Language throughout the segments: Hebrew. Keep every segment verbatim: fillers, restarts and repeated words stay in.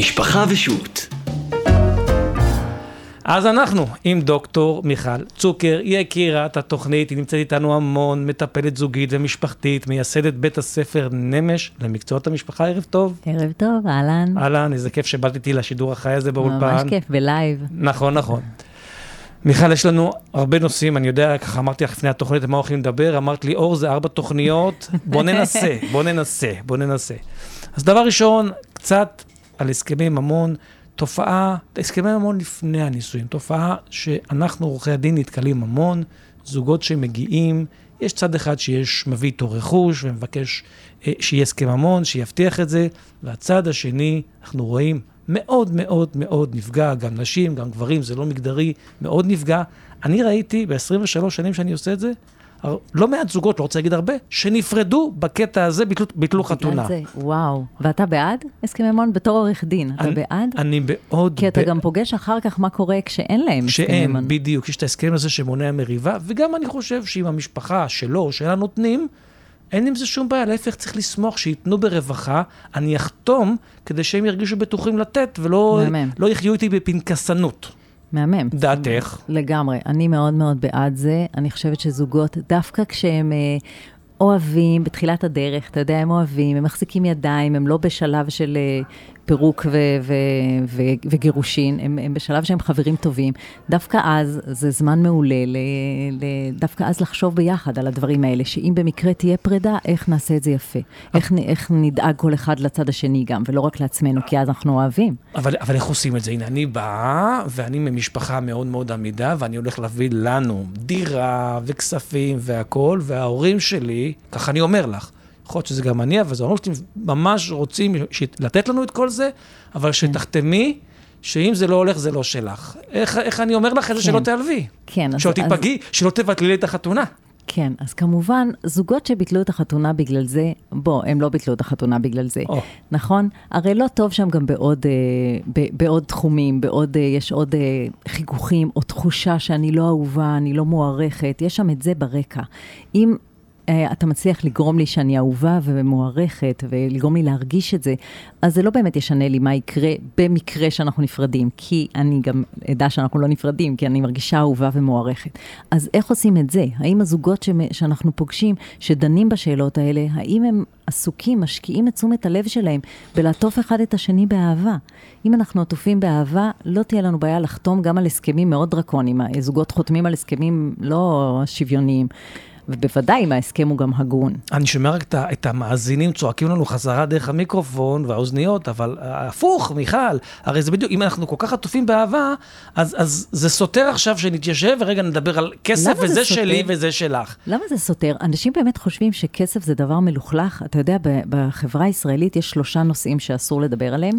משפחה ושות. אז אנחנו עם דוקטור מיכל צוקר, היא הכירה את התוכנית, היא נמצאת איתנו המון, מטפלת זוגית ומשפחתית, מייסדת בית הספר נמש למקצועות המשפחה. ערב טוב. ערב טוב, אהלן. אהלן, איזה כיף שבאת איתי לשידור החי הזה באולפן. ממש כיף, בלייב. נכון, נכון. מיכל, יש לנו הרבה נושאים, אני יודע, ככה אמרתי לך לפני התוכנית, מה הולכים לדבר, אמרת לי, אור, זה ארבע תוכניות, בוא ננסה, בוא ננסה, בוא ננסה. אז דבר ראשון, קצת על הסכמי ממון, תופעה, הסכמי ממון לפני הנישואים, תופעה שאנחנו, עורכי הדין, נתקלים המון, זוגות שמגיעים, יש צד אחד שיש מביא איתו רכוש, ומבקש אה, שיהיה הסכם ממון, שיבטיח את זה, והצד השני, אנחנו רואים, מאוד מאוד מאוד נפגע, גם נשים, גם גברים, זה לא מגדרי, מאוד נפגע. אני ראיתי ב-עשרים ושלוש שנים שאני עושה את זה, לא מעט זוגות, לא רוצה להגיד הרבה, שנפרדו בקטע הזה, ביטלו, ביטלו חתונה. זה, וואו. ואתה בעד הסכמי ממון בתור עורך דין? אתה אני, בעד? אני מאוד... כי אתה ב... גם פוגש אחר כך מה קורה כשאין להם הסכמי ממון. כשאין, בדיוק, יש את ההסכם הזה שמונע מריבה, וגם אני חושב שאם המשפחה שלו, שלה נותנים, אין עם זה שום בעיה, להפך צריך לסמוך שיתנו ברווחה, אני אחתום כדי שהם ירגישו בטוחים לתת, ולא לא יחיו איתי בפנקסנות. מהמם. דעתך? לגמרי. אני מאוד מאוד בעד זה. אני חושבת שזוגות, דווקא כשהם אה, אוהבים, בתחילת הדרך, אתה יודע, הם אוהבים, הם מחזיקים ידיים, הם לא בשלב של אה, פירוק ו- ו- ו- וגירושין, הם, הם בשלב שהם חברים טובים. דווקא אז, זה זמן מעולה, ל- ל- דווקא אז לחשוב ביחד על הדברים האלה, שאם במקרה תהיה פרידה, איך נעשה את זה יפה? איך, איך נדאג כל אחד לצד השני גם, ולא רק לעצמנו, כי אז אנחנו אוהבים. אבל, אבל איך עושים את זה? הנה, אני באה, ואני ממשפחה מאוד מאוד עמידה, ואני הולך להביא לנו דירה וכספים והכל, וההורים שלי, ככה אני אומר לך, יכול להיות שזה גם אני, אבל זה אומר שאתם ממש רוצים לתת לנו את כל זה, אבל שתחתמי, שאם זה לא הולך, זה לא שלך. איך, איך אני אומר לך את זה שלא תעלבי? כן. שלא תיפגעי, שלא תבטלי לי את החתונה. כן, אז כמובן, זוגות שביטלו את החתונה בגלל זה, בוא, הם לא ביטלו את החתונה בגלל זה, oh. נכון? הרי לא טוב שם גם בעוד, אה, ב, בעוד תחומים, בעוד, אה, יש עוד אה, חיכוכים, או תחושה שאני לא אהובה, אני לא מוערכת, יש שם את זה ברקע. אם אתה מצליח לגרום לי שאני אהובה ומוערכת, ולגרום לי להרגיש את זה, אז זה לא באמת ישנה לי מה יקרה במקרה שאנחנו נפרדים, כי אני גם אדע שאנחנו לא נפרדים, כי אני מרגישה אהובה ומוערכת. אז איך עושים את זה? האם הזוגות שאנחנו פוגשים, שדנים בשאלות האלה, האם הם עסוקים, משקיעים את תשומת הלב שלהם, בלעטוף אחד את השני באהבה? אם אנחנו עטופים באהבה, לא תהיה לנו בעיה לחתום גם על הסכמים מאוד דרקוניים. הזוגות חותמים על הסכמים לא שוויוניים. ובוודאי אם ההסכם הוא גם הגון. אני שומע רק את, את המאזינים צועקים לנו חזרה דרך המיקרופון והאוזניות, אבל הפוך, מיכל, הרי זה בדיוק, אם אנחנו כל כך עטופים באהבה, אז, אז זה סותר עכשיו שנתיישב, ורגע נדבר על כסף, וזה שלי וזה שלך. למה זה סותר? אנשים באמת חושבים שכסף זה דבר מלוכלך. אתה יודע, בחברה הישראלית יש שלושה נושאים שאסור לדבר עליהם,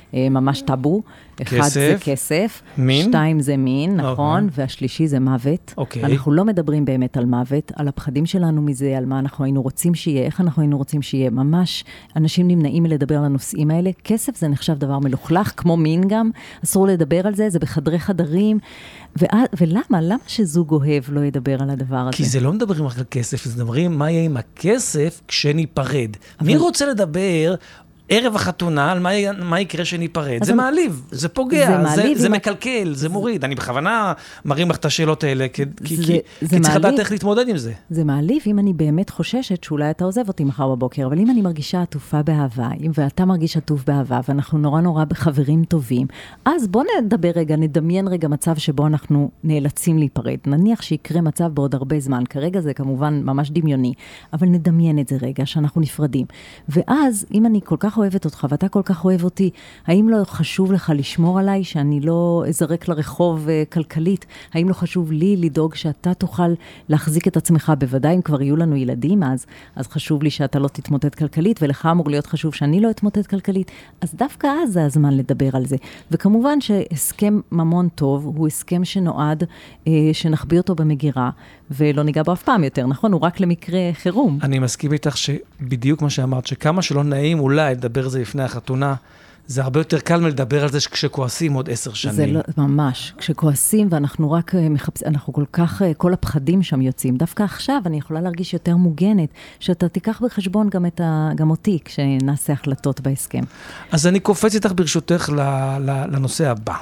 ממש טאבו. אחד כסף, זה כסף, מין? שתיים זה מין, נכון, אוקיי. והשלישי זה מוות. אוקיי. אנחנו לא מדברים באמת על מוות, על הפחדים שלנו מזה, על מה אנחנו היינו רוצים שיהיה, איך אנחנו היינו רוצים שיהיה. ממש אנשים נמנעים מלדבר על הנושאים האלה. כסף זה נחשב דבר מלוכלך, כמו מין גם, אסור לדבר על זה, זה בחדרי חדרים. ו- ולמה? למה שזוג אוהב לא ידבר על הדבר הזה? כי זה לא מדברים רק על כסף, זה מדברים מה יהיה עם הכסף כשניפרד. אבל... מי רוצה לדבר... ערב החתונה, על מה, מה יקרה שניפרד. זה אני... מעליב, זה פוגע, זה, מעליב זה, זה מקלקל, זה מוריד. אני בכוונה מרים לך את השאלות האלה, כי, זה, כי, זה כי צריך לדעת איך להתמודד עם זה. זה מעליב אם אני באמת חוששת שאולי אתה עוזב אותי מחר בבוקר, אבל אם אני מרגישה עטופה באהבה, ואתה מרגיש עטוף באהבה, ואנחנו נורא נורא בחברים טובים, אז בוא נדבר רגע, נדמיין רגע מצב שבו אנחנו נאלצים להיפרד. נניח שיקרה מצב בעוד הרבה זמן, כרגע זה כמובן ממש דמיוני, אבל נדמיין את זה רגע, שאנחנו נפרדים. ואז, אם אני כל כך אוהבת אותך, ואתה כל כך אוהב אותי, האם לא חשוב לך לשמור עליי, שאני לא אזרק לרחוב כלכלית? האם לא חשוב לי לדאוג שאתה תוכל להחזיק את עצמך? בוודאי אם כבר יהיו לנו ילדים אז, אז חשוב לי שאתה לא תתמוטט כלכלית, ולך אמור להיות חשוב שאני לא אתמוטט כלכלית. אז דווקא אז זה הזמן לדבר על זה. וכמובן שהסכם ממון טוב, הוא הסכם שנועד, אה, שנחביא אותו במגירה, ולא ניגע בו אף פעם יותר, נכון? הוא רק למקרה חירום. אני מסכים איתך שבדיוק מה שאמרת, שכמה שלא נעים אולי לדבר זה לפני החתונה, זה הרבה יותר קל מלדבר על זה כשכועסים עוד עשר שנים. זה לא, ממש. כשכועסים ואנחנו רק מחפשים, אנחנו כל כך, כל הפחדים שם יוצאים. דווקא עכשיו אני יכולה להרגיש יותר מוגנת, שאתה תיקח בחשבון גם, את ה, גם אותי, כשנעשה החלטות בהסכם. אז אני קופץ איתך ברשותך לנושא הבא.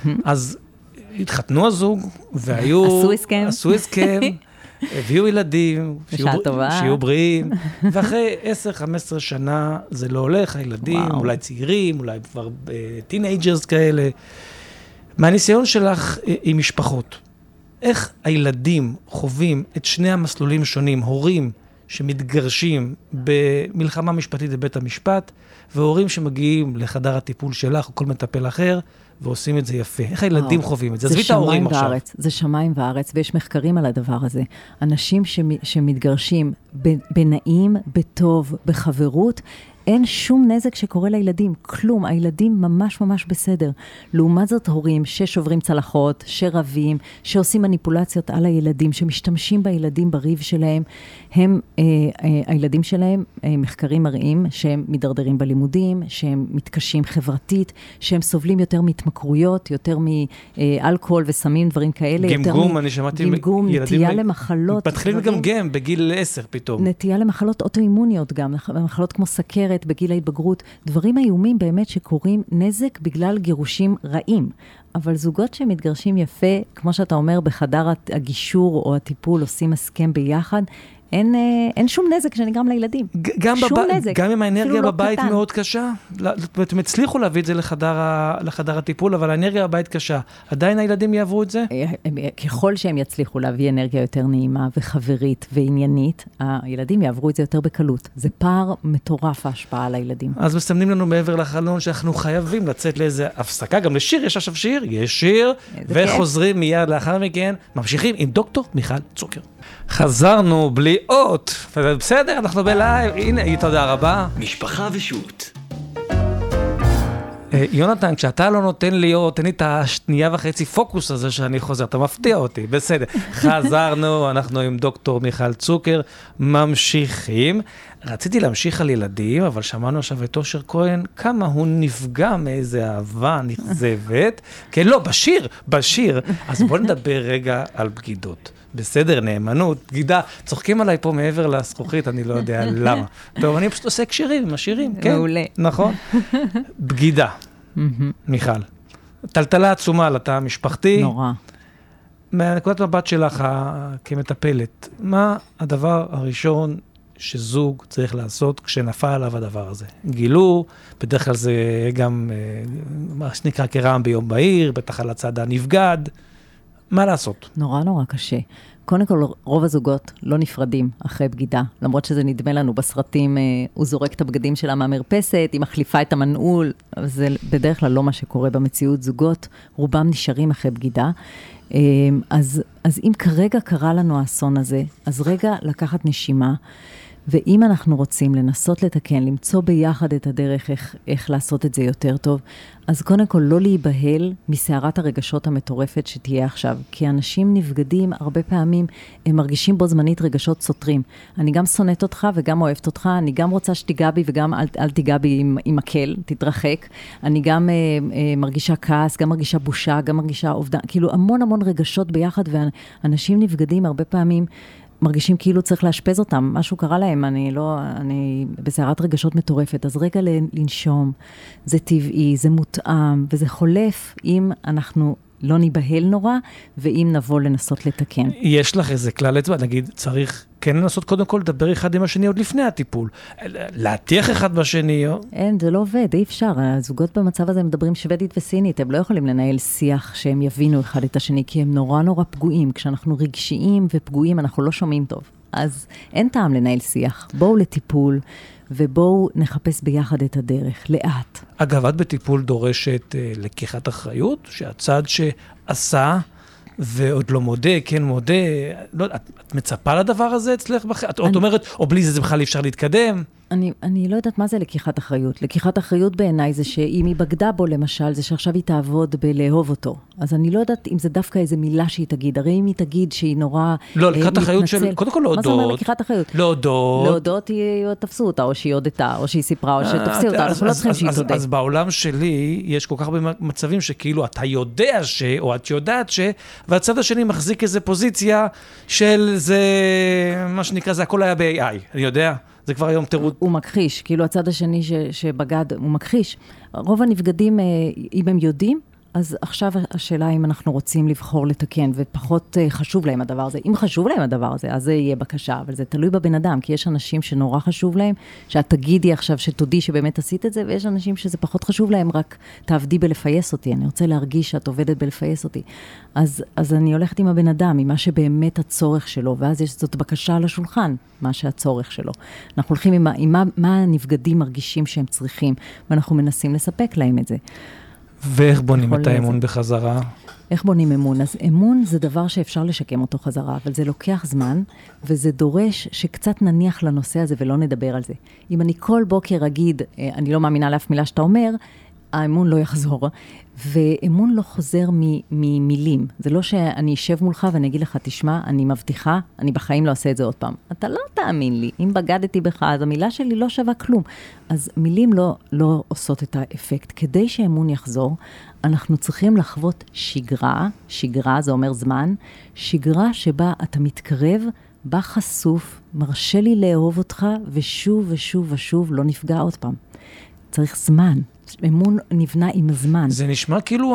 אז התחתנו הזוג, והיו... עשו הסכם. עשו הסכם. הביאו ילדים, שיהיו בריאים, ואחרי עשר חמש עשרה שנה זה לא הולך, הילדים, וואו. אולי צעירים, אולי כבר טינאג'רס כאלה. מהניסיון שלך עם משפחות, איך הילדים חווים את שני המסלולים שונים, הורים שמתגרשים במלחמה משפטית בבית המשפט, והורים שמגיעים לחדר הטיפול שלך או כל מטפל אחר, ועושים את זה יפה. איך הילדים חווים את זה? עזבי את ההורים עכשיו. זה שמיים וארץ, ויש מחקרים על הדבר הזה. אנשים שמתגרשים בנעים, בטוב, בחברות, אין שום נזק שקורה לילדים, כלום, הילדים ממש ממש בסדר. לעומת זאת הורים ששוברים צלחות, שרבים, שעושים מניפולציות על הילדים, שמשתמשים בילדים בריב שלהם, הם, אה, אה, הילדים שלהם, אה, מחקרים מראים שהם מדרדרים בלימודים, שהם מתקשים חברתית, שהם סובלים יותר מהתמכרויות, יותר מאלכוהול וסמים, דברים כאלה. גמגום, מ- אני שמעתי, גמגום, נטייה ל- למחלות. מתחילים גם גם בגיל עשר פתאום. נטייה למחלות אוטואימוניות גם, מחלות כמו סכרת, בגיל ההתבגרות, דברים איומים באמת שקורים נזק בגלל גירושים רעים. אבל זוגות שמתגרשים יפה, כמו שאתה אומר, בחדר הגישור או הטיפול, עושים הסכם ביחד, אין, אין שום נזק שנגרם לילדים. גם, שום בב... נזק. גם אם האנרגיה לא בבית קטן. מאוד קשה, אתם הצליחו להביא את זה לחדר, ה... לחדר הטיפול, אבל האנרגיה בבית קשה. עדיין הילדים יעברו את זה? ככל שהם יצליחו להביא אנרגיה יותר נעימה וחברית ועניינית, הילדים יעברו את זה יותר בקלות. זה פער מטורף ההשפעה על הילדים. אז מסמנים לנו מעבר לחלון שאנחנו חייבים לצאת לאיזה הפסקה, גם לשיר, יש עכשיו שיר, יש שיר, וחוזרים מיד לאחר מכן, ממשיכים עם דוקטור מיכל צוקר. חזרנו בלי אות, בסדר, אנחנו בלייב, הנה, תודה רבה. משפחה ושות. יונתן, כשאתה לא נותן לי אות, תן לי את השנייה וחצי פוקוס הזה שאני חוזר, אתה מפתיע אותי, בסדר. חזרנו, אנחנו עם דוקטור מיכל צוקר, ממשיכים. רציתי להמשיך על ילדים, אבל שמענו עכשיו את אושר כהן, כמה הוא נפגע מאיזה אהבה נכזבת. כן, לא, בשיר, בשיר. אז בוא נדבר רגע על בגידות. בסדר, נאמנות, בגידה, צוחקים עליי פה מעבר לזכוכית, אני לא יודע למה. טוב, אני פשוט עושה קשירים עם השירים, כן? מעולה. נכון? בגידה, מיכל. טלטלה עצומה על התא המשפחתי. נורא. מהנקודת מבט שלך כמטפלת, מה הדבר הראשון שזוג צריך לעשות כשנפל עליו הדבר הזה? גילו, בדרך כלל זה גם מה שנקרא כרעם ביום בהיר, בטח על הצד הנפגד. מה לעשות? נורא נורא קשה. קודם כל, רוב הזוגות לא נפרדים אחרי בגידה, למרות שזה נדמה לנו בסרטים, אה, הוא זורק את הבגדים שלה מהמרפסת, היא מחליפה את המנעול, זה בדרך כלל לא מה שקורה במציאות. זוגות, רובם נשארים אחרי בגידה. אה, אז, אז אם כרגע קרה לנו האסון הזה, אז רגע לקחת נשימה, ואם אנחנו רוצים לנסות לתקן, למצוא ביחד את הדרך איך, איך לעשות את זה יותר טוב, אז קודם כל לא להיבהל מסערת הרגשות המטורפת שתהיה עכשיו. כי אנשים נבגדים הרבה פעמים, הם מרגישים בו זמנית רגשות סותרים. אני גם שונאת אותך וגם אוהבת אותך, אני גם רוצה שתיגע בי וגם אל, אל תיגע בי עם, עם מקל, תתרחק. אני גם אה, אה, מרגישה כעס, גם מרגישה בושה, גם מרגישה אובדן. כאילו המון המון רגשות ביחד, ואנשים נבגדים הרבה פעמים, מרגישים כאילו צריך להשפז אותם, משהו קרה להם, אני לא, אני בסערת רגשות מטורפת, אז רגע לנשום, זה טבעי, זה מותאם, וזה חולף אם אנחנו לא ניבהל נורא, ואם נבוא לנסות לתקן. יש לך איזה כלל אצבע, נגיד, צריך כן לנסות קודם כל לדבר אחד עם השני עוד לפני הטיפול, להטיח אחד בשני. או... אין, זה לא עובד, אי אפשר. הזוגות במצב הזה מדברים שוודית וסינית, הם לא יכולים לנהל שיח שהם יבינו אחד את השני, כי הם נורא נורא פגועים. כשאנחנו רגשיים ופגועים, אנחנו לא שומעים טוב. אז אין טעם לנהל שיח. בואו לטיפול, ובואו נחפש ביחד את הדרך, לאט. אגב, את בטיפול דורשת אה, לקיחת אחריות, שהצד שעשה ועוד לא מודה, כן מודה, לא, את, את מצפה לדבר הזה אצלך? בח... את, אני... את אומרת, או בלי זה, זה בכלל אפשר להתקדם? אני, אני לא יודעת מה זה לקיחת אחריות. לקיחת אחריות בעיניי זה שאם היא בגדה בו למשל, זה שעכשיו היא תעבוד בלאהוב אותו. אז אני לא יודעת אם זה דווקא איזו מילה שהיא תגיד. הרי אם היא תגיד שהיא נורא לא, לקיחת אחריות של, קודם כל להודות. מה זה אומר לקיחת אחריות? להודות. להודות היא תפסו אותה, או שהיא הודתה, או שהיא סיפרה, או שתפסי אותה. אנחנו לא צריכים שהיא תודה. אז בעולם שלי יש כל כך הרבה מצבים שכאילו אתה יודע ש, או את יודעת ש, והצד השני מחזיק איזו פוזיציה של זה, מה שנקרא, זה הכל היה ב-איי איי. אני יודע. זה כבר היום תירוץ. הוא מכחיש, כאילו הצד השני ש, שבגד, הוא מכחיש. רוב הנבגדים, אם הם יודעים, אז עכשיו השאלה אם אנחנו רוצים לבחור לתקן, ופחות חשוב להם הדבר הזה. אם חשוב להם הדבר הזה, אז זה יהיה בקשה, אבל זה תלוי בבן אדם, כי יש אנשים שנורא חשוב להם, שאת תגידי עכשיו שתודי שבאמת עשית את זה, ויש אנשים שזה פחות חשוב להם, רק תעבדי בלפייס אותי, אני רוצה להרגיש שאת עובדת בלפייס אותי. אז, אז אני הולכת עם הבן אדם, עם מה שבאמת הצורך שלו, ואז יש זאת בקשה על השולחן, מה שהצורך שלו. אנחנו הולכים עם, עם מה, מה הנבגדים מרגישים שהם צריכים, ואנחנו מנסים לספק להם את זה. ואיך בונים את האמון בחזרה? איך בונים אמון? אז אמון זה דבר שאפשר לשקם אותו חזרה, אבל זה לוקח זמן, וזה דורש שקצת נניח לנושא הזה ולא נדבר על זה. אם אני כל בוקר אגיד, אני לא מאמינה לאף מילה שאתה אומר, האמון לא יחזור, ואמון לא חוזר ממילים. זה לא שאני אשב מולך ואני אגיד לך, תשמע, אני מבטיחה, אני בחיים לא אעשה את זה עוד פעם. אתה לא תאמין לי, אם בגדתי בך, אז המילה שלי לא שווה כלום. אז מילים לא, לא עושות את האפקט. כדי שאמון יחזור, אנחנו צריכים לחוות שגרה, שגרה זה אומר זמן, שגרה שבה אתה מתקרב, בה חשוף, מרשה לי לאהוב אותך, ושוב ושוב ושוב לא נפגע עוד פעם. צריך זמן. אמון נבנה עם הזמן. זה נשמע כאילו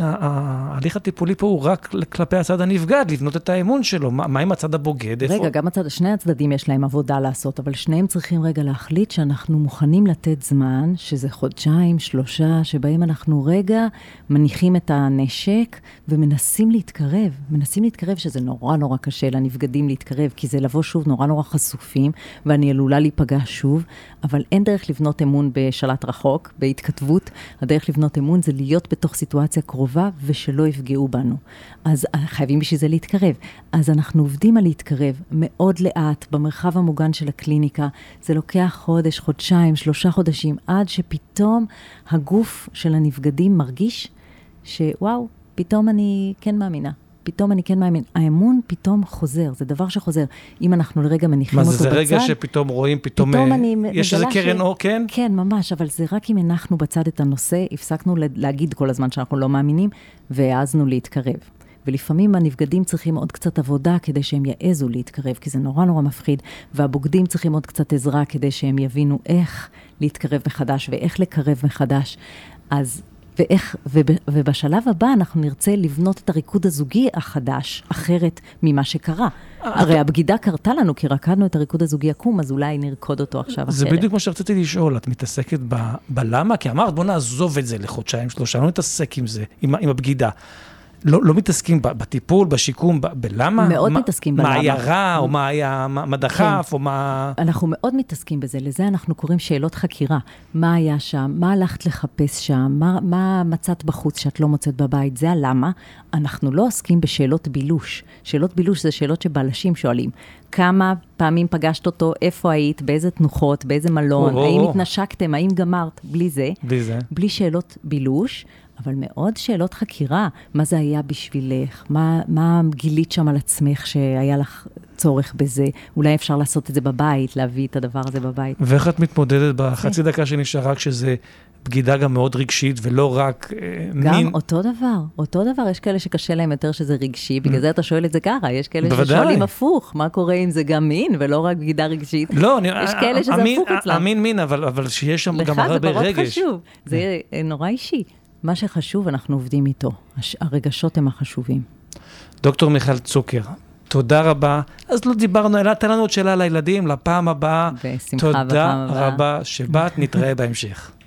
ההליך הטיפולי פה הוא רק כלפי הצד הנבגד, לבנות את האמון שלו. מה עם הצד הבוגד? רגע, גם הצד, שני הצדדים יש להם עבודה לעשות, אבל שניהם צריכים רגע להחליט שאנחנו מוכנים לתת זמן, שזה חודשיים, שלושה, שבהם אנחנו רגע מניחים את הנשק ומנסים להתקרב. מנסים להתקרב שזה נורא נורא קשה לנבגדים להתקרב, כי זה לבוא שוב נורא נורא חשופים, ואני עלולה להיפגע שוב, אבל אין דרך לבנות אמון בשלט רחוק, בהתכתבות. הדרך לבנות אמון זה להיות בתוך סיטואציה קרובה ושלא יפגעו בנו. אז חייבים בשביל זה להתקרב. אז אנחנו עובדים על להתקרב מאוד לאט במרחב המוגן של הקליניקה. זה לוקח חודש, חודשיים, שלושה חודשים, עד שפתאום הגוף של הנבגדים מרגיש שוואו, פתאום אני כן מאמינה. פתאום אני כן מאמין. האמון פתאום חוזר, זה דבר שחוזר. אם אנחנו לרגע מניחים אותו בצד... מה זה, זה רגע שפתאום רואים, פתאום... פתאום אני יש איזה קרן אור, כן? כן, ממש, אבל זה רק אם אנחנו בצד את הנושא, הפסקנו להגיד כל הזמן שאנחנו לא מאמינים, והעזנו להתקרב. ולפעמים הנבגדים צריכים עוד קצת עבודה כדי שהם יעזו להתקרב, כי זה נורא נורא מפחיד, והבוגדים צריכים עוד קצת עזרה כדי שהם יבינו איך להתקרב מחדש, ואיך לקרב מחדש. אז... ואיך, וב, ובשלב הבא אנחנו נרצה לבנות את הריקוד הזוגי החדש, אחרת ממה שקרה. הרי הבגידה קרתה לנו, כי רקדנו את הריקוד הזוגי עקום, אז אולי נרקוד אותו עכשיו אחרת. זה בדיוק מה שרציתי לשאול, את מתעסקת ב, בלמה? כי אמרת, בוא נעזוב את זה לחודשיים, שלושה, לא נתעסק עם זה, עם, עם הבגידה. לא, לא מתעסקים בטיפול, בשיקום, ב, בלמה? מאוד מה, מתעסקים בלמה. מה היה רע, או מה היה, מה, מה דחף, כן. או מה... אנחנו מאוד מתעסקים בזה, לזה אנחנו קוראים שאלות חקירה. מה היה שם? מה הלכת לחפש שם? מה, מה מצאת בחוץ שאת לא מוצאת בבית? זה הלמה. אנחנו לא עוסקים בשאלות בילוש. שאלות בילוש זה שאלות שבלשים שואלים. כמה פעמים פגשת אותו, איפה היית, באיזה תנוחות, באיזה מלון, או, האם או. התנשקתם, האם גמרת, בלי זה. בלי זה. בלי שאלות בילוש. אבל מאוד שאלות חקירה, מה זה היה בשבילך, מה, מה גילית שם על עצמך שהיה לך צורך בזה, אולי אפשר לעשות את זה בבית, להביא את הדבר הזה בבית. ואיך את מתמודדת בחצי דקה שנשארה, כשזה בגידה גם מאוד רגשית, ולא רק גם מין... גם אותו דבר, אותו דבר, יש כאלה שקשה להם יותר שזה רגשי, בגלל זה אתה שואל את זה ככה, יש כאלה ששואלים הפוך, מה קורה אם זה גם מין, ולא רק בגידה רגשית. לא, יש כאלה שזה הפוך אצלם. המין מין, אבל שיש שם גם הרבה רגש. לך זה פחות חשוב, זה נורא אישי. מה שחשוב, אנחנו עובדים איתו. הרגשות הם החשובים. דוקטור מיכל צוקר, תודה רבה. אז לא דיברנו, אלא תן לנו עוד שאלה לילדים, לפעם הבאה. בשמחה בפעם הבאה. תודה רבה שבאת, נתראה בהמשך.